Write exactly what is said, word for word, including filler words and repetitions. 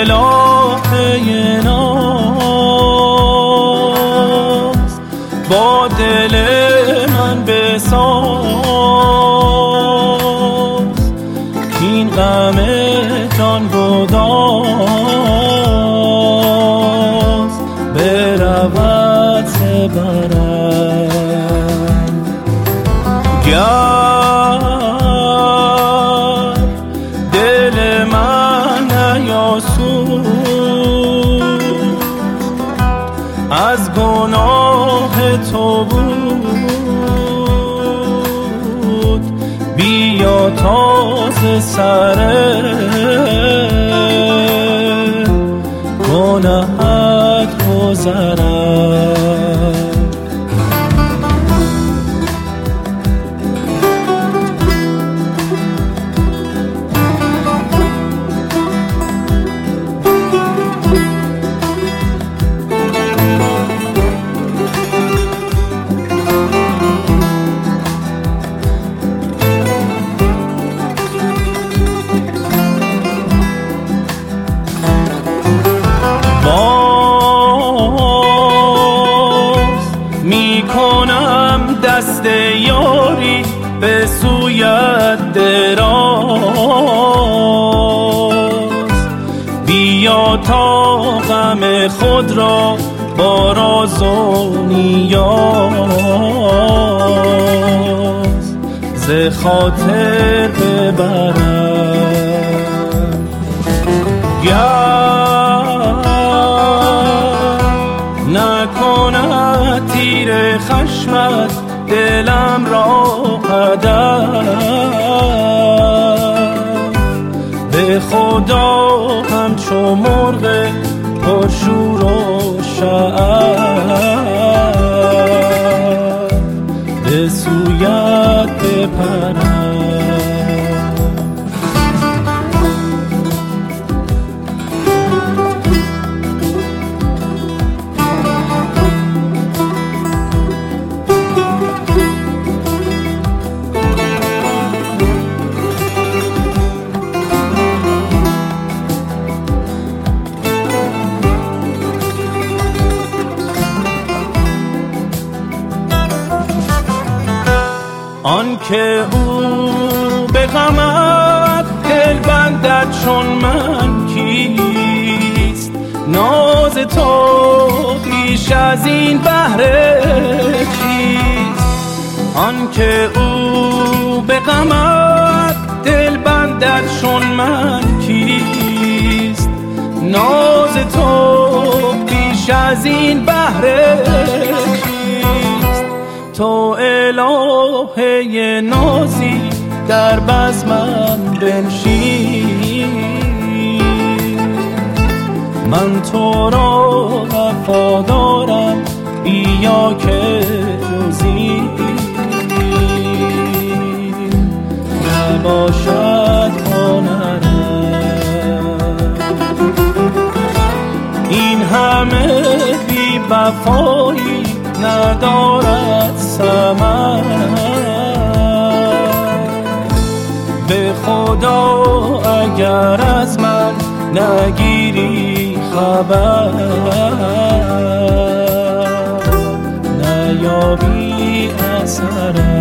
الهه ناز با دل من بساز این غم جان گداز برود سبرم گر دل من نیاسود از گناه تو بود بیا تازه سر گناهت گذرد کنم دست یاری به سویت دراز بیا تا غم خود را با راز و نیاز ز خاطر ببرم نکند تیر خشمت دلم را هدف به خدا همچو مرغ پرشور و شعف به سویت بپرم آن که او به غمت دل بندد چون من کیست ناز تو بیش از این بهره چیست آن که او به غمت دل بندد چون من کیست ناز تو بیش از این بهره تو الهه نازی در بزمم بنشین من تو را وفادارم بیا که جزی نباشد هنرم این همه بی وفایی ندارد ثمر به خدا اگر از من نگیری خبر نیابی اثر